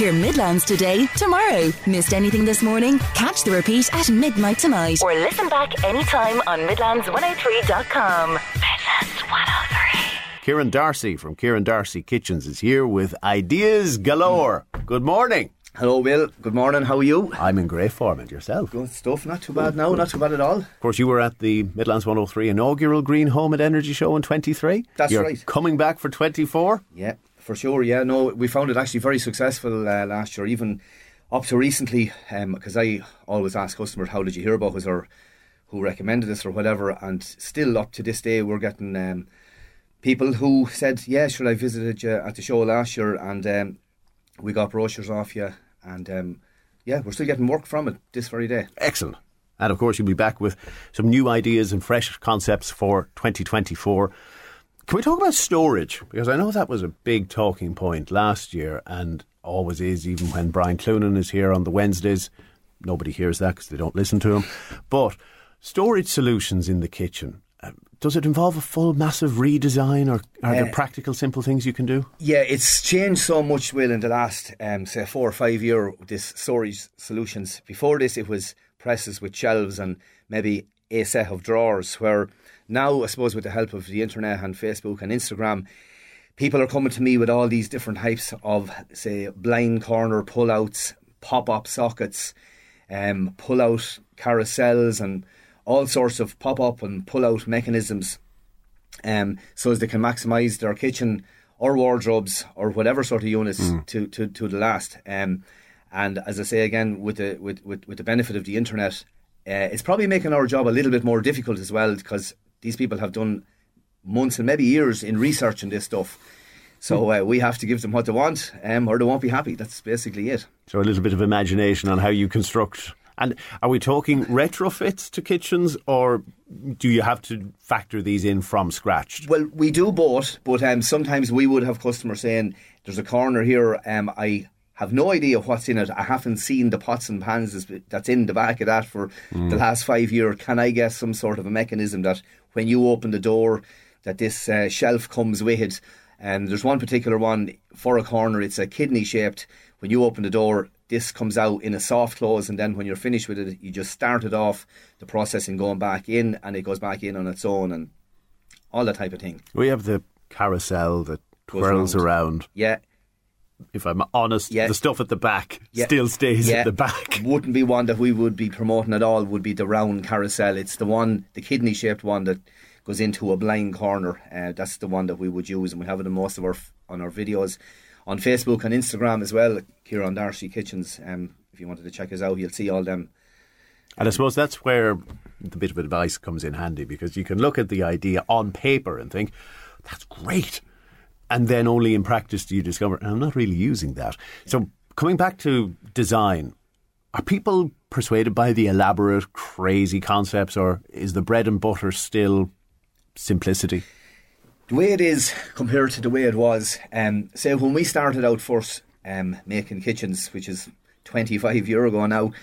Hear Midlands Today tomorrow. Missed anything this morning? Catch the repeat at midnight tonight. Or listen back anytime on Midlands103.com. Midlands 103. Kieran Darcy from Kieran Darcy Kitchens is here with ideas galore. Good morning. Hello, Will. Good morning. How are you? I'm in great form. And yourself? Good stuff. Not too bad now. Not too bad at all. Of course, you were at the Midlands 103 inaugural Green Home and Energy Show in 23. That's You're right. Coming back for 24? Yeah, for sure. Yeah, no, we found it actually very successful last year, even up to recently, because I always ask customers, how did you hear about us, or who recommended us, or whatever, and still up to this day we're getting people who said, yeah, sure, I visited you at the show last year and we got brochures off you, and yeah, we're still getting work from it this very day. Excellent. And of course you'll be back with some new ideas and fresh concepts for 2024. Can we talk about storage? Because I know that was a big talking point last year and always is, even when Brian Cloonan is here on the Wednesdays. Nobody hears that because they don't listen to him. But storage solutions in the kitchen, does it involve a full massive redesign, or are there practical simple things you can do? Yeah, it's changed so much, Will, in the last say 4 or 5 years, this storage solutions. Before this it was presses with shelves and maybe a set of drawers, where now I suppose with the help of the internet and Facebook and Instagram, people are coming to me with all these different types of, say, blind corner pull-outs, pop-up sockets, pull-out carousels and all sorts of pop-up and pull-out mechanisms, so as they can maximise their kitchen or wardrobes or whatever sort of units to the last. And as I say again, with the benefit of the internet, it's probably making our job a little bit more difficult as well, because these people have done months and maybe years in researching this stuff. So we have to give them what they want, or they won't be happy. That's basically it. So a little bit of imagination on how you construct. And are we talking retrofits to kitchens, or do you have to factor these in from scratch? Well, we do both, but sometimes we would have customers saying, there's a corner here, I have no idea what's in it. I haven't seen the pots and pans that's in the back of that for the last 5 years. Can I get some sort of a mechanism that when you open the door, that this shelf comes with it? And there's one particular one for a corner, it's a kidney shaped. When you open the door, this comes out in a soft close, and then when you're finished with it, you just start it off, the processing going back in, and it goes back in on its own, and all that type of thing. We have the carousel that twirls around. Yeah. If I'm honest, the stuff at the back still stays at the back. Wouldn't be one that we would be promoting at all, would be the round carousel. It's the one, the kidney shaped one that goes into a blind corner. That's the one that we would use, and we have it in most of our videos on Facebook and Instagram as well. Kieran Darcy Kitchens. If you wanted to check us out, you'll see all them. And I suppose that's where the bit of advice comes in handy, because you can look at the idea on paper and think, that's great. And then only in practice do you discover, I'm not really using that. So coming back to design, are people persuaded by the elaborate, crazy concepts, or is the bread and butter still simplicity? The way it is compared to the way it was, say when we started out first making kitchens, which is 25 years ago now,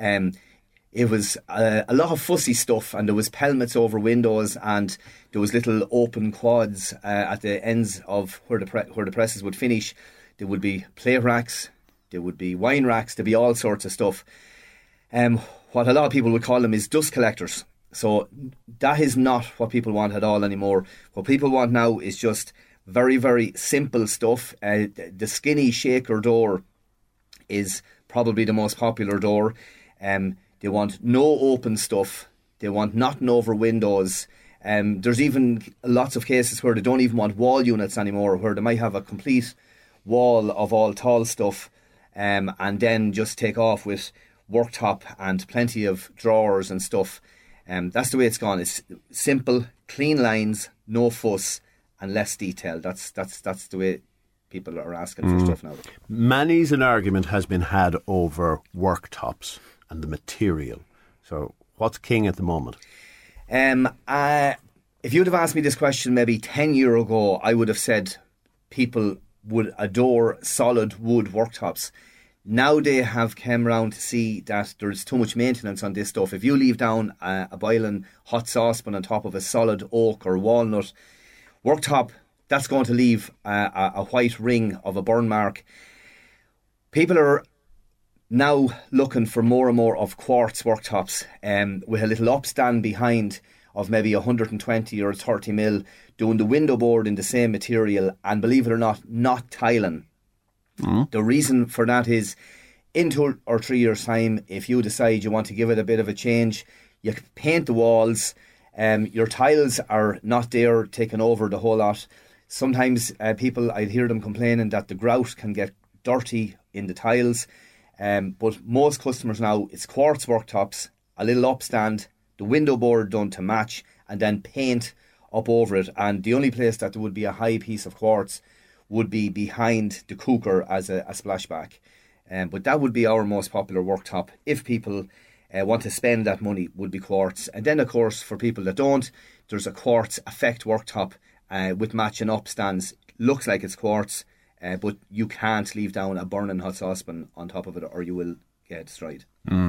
it was a lot of fussy stuff, and there was pelmets over windows, and there was little open quads at the ends of where the presses would finish. There would be plate racks, there would be wine racks, there'd be all sorts of stuff. What a lot of people would call them is dust collectors. So that is not what people want at all anymore. What people want now is just very, very simple stuff. The skinny shaker door is probably the most popular door. They want no open stuff. They want nothing over windows. There's even lots of cases where they don't even want wall units anymore, where they might have a complete wall of all tall stuff, and then just take off with worktop and plenty of drawers and stuff. That's the way it's gone. It's simple, clean lines, no fuss, and less detail. That's the way people are asking for stuff now. Many's an argument has been had over worktops and the material. So what's king at the moment? If you'd have asked me this question maybe 10 years ago, I would have said people would adore solid wood worktops. Now they have come round to see that there's too much maintenance on this stuff. If you leave down a boiling hot saucepan on top of a solid oak or walnut worktop, that's going to leave a white ring of a burn mark. People are now looking for more and more of quartz worktops with a little upstand behind of maybe 120 or 30 mil, doing the window board in the same material, and believe it or not tiling. The reason for that is in 2 or 3 years' time, if you decide you want to give it a bit of a change, you can paint the walls, your tiles are not there, taking over the whole lot. Sometimes people, I'd hear them complaining that the grout can get dirty in the tiles, but most customers now, it's quartz worktops, a little upstand, the window board done to match, and then paint up over it. And the only place that there would be a high piece of quartz would be behind the cooker as a splashback. But that would be our most popular worktop. If people want to spend that money, would be quartz. And then, of course, for people that don't, there's a quartz effect worktop with matching upstands. Looks like it's quartz, but you can't leave down a burning hot saucepan on top of it, or you will get destroyed.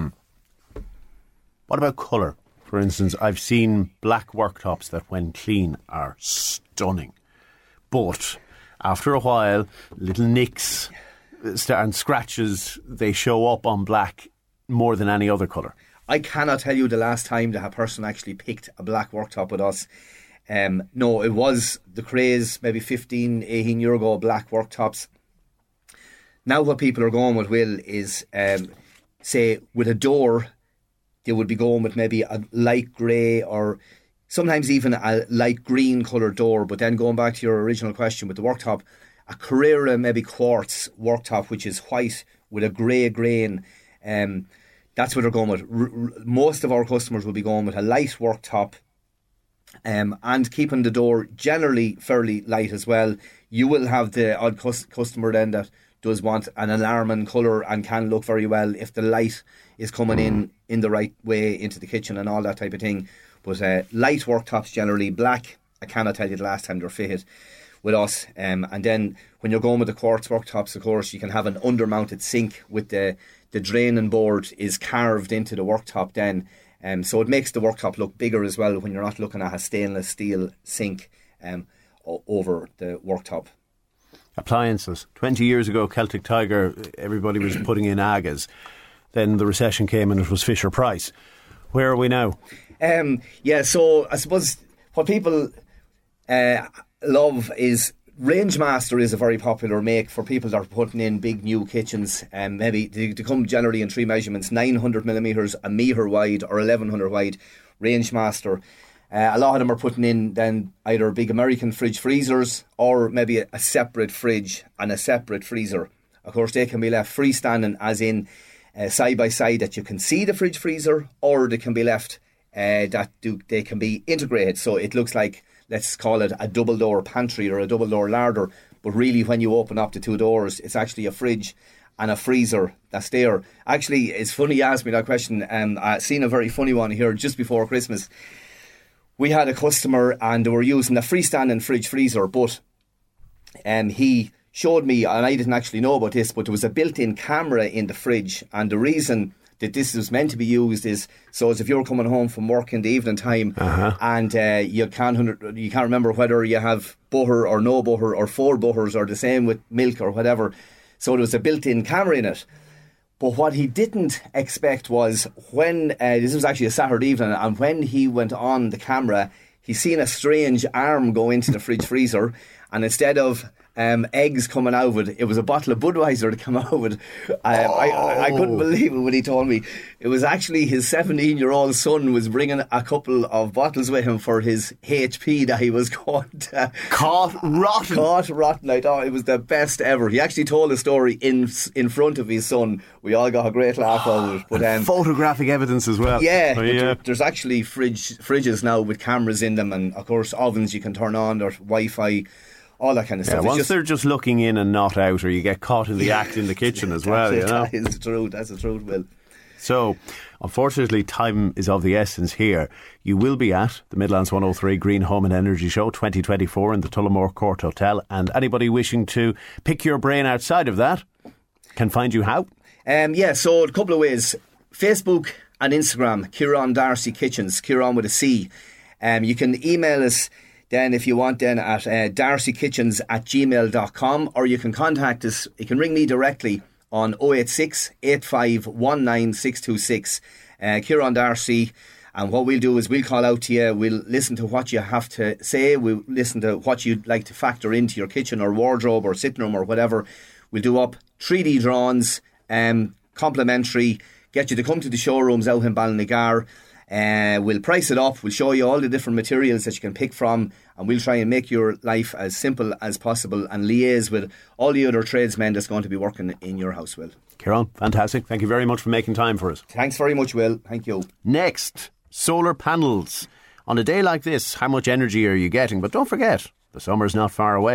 What about colour? For instance, I've seen black worktops that, when clean, are stunning. But after a while, little nicks and scratches, they show up on black more than any other colour. I cannot tell you the last time that a person actually picked a black worktop with us. No, it was the craze maybe 15, 18 years ago, black worktops. Now what people are going with, Will, is say with a door, they would be going with maybe a light grey or sometimes even a light green coloured door. But then going back to your original question with the worktop, a Carrera maybe quartz worktop, which is white with a grey grain. That's what they're going with. Most of our customers will be going with a light worktop, and keeping the door generally fairly light as well. You will have the odd customer then that does want an alarming colour and can look very well if the light is coming in the right way into the kitchen and all that type of thing. But light worktops, generally black. I cannot tell you the last time they're fitted with us. And then when you're going with the quartz worktops, of course, you can have an undermounted sink with the draining board is carved into the worktop then. So it makes the worktop look bigger as well when you're not looking at a stainless steel sink over the worktop. Appliances. 20 years ago, Celtic Tiger, everybody was putting in Agas. Then the recession came and it was Fisher-Price. Where are we now? So I suppose what people love is Rangemaster is a very popular make for people that are putting in big new kitchens. Maybe they come generally in 3 measurements, 900 millimetres, a metre wide or 1100 wide. Rangemaster. A lot of them are putting in then either big American fridge freezers or maybe a separate fridge and a separate freezer. Of course, they can be left freestanding, as in side by side, that you can see the fridge freezer, or they can be left they can be integrated. So it looks like, let's call it a double door pantry or a double door larder. But really, when you open up the 2 doors, it's actually a fridge and a freezer that's there. Actually, it's funny you asked me that question. I seen a very funny one here just before Christmas. We had a customer and they were using a freestanding fridge freezer, but he showed me, and I didn't actually know about this, but there was a built-in camera in the fridge, and the reason that this was meant to be used is so as if you're coming home from work in the evening time and you can't remember whether you have butter or no butter or 4 butters or the same with milk or whatever. So there was a built-in camera in it. But what he didn't expect was when, this was actually a Saturday evening, and when he went on the camera, he seen a strange arm go into the fridge freezer, and instead of eggs coming out of it, it was a bottle of Budweiser to come out of it. I couldn't believe it when he told me. It was actually his 17-year-old son was bringing a couple of bottles with him for his HP that he was going to... Caught rotten. Caught rotten. I thought it was the best ever. He actually told a story in front of his son. We all got a great laugh over it. But, photographic evidence as well. Yeah, there's actually fridges now with cameras in them, and of course ovens you can turn on, or Wi-Fi, all that kind of stuff. Once they're just looking in and not out, or you get caught in the act in the kitchen as well. That is the truth. That's the truth, Will. So, unfortunately, time is of the essence here. You will be at the Midlands 103 Green Home and Energy Show 2024 in the Tullamore Court Hotel, and anybody wishing to pick your brain outside of that can find you how? So a couple of ways. Facebook and Instagram, Kieran Darcy Kitchens, Kieran with a C. You can email us then if you want then at darcykitchens@gmail.com, or you can contact us, you can ring me directly on 086 8519 626. Kieran Darcy. And what we'll do is we'll call out to you, we'll listen to what you have to say, we'll listen to what you'd like to factor into your kitchen or wardrobe or sitting room or whatever. We'll do up 3D drawings, complimentary, get you to come to the showrooms out in Ballinagar. We'll price it up, we'll show you all the different materials that you can pick from, and we'll try and make your life as simple as possible and liaise with all the other tradesmen that's going to be working in your house, Will. Kieran, fantastic. Thank you very much for making time for us. Thanks very much, Will. Thank you. Next, solar panels. On a day like this, how much energy are you getting? But don't forget, the summer's not far away.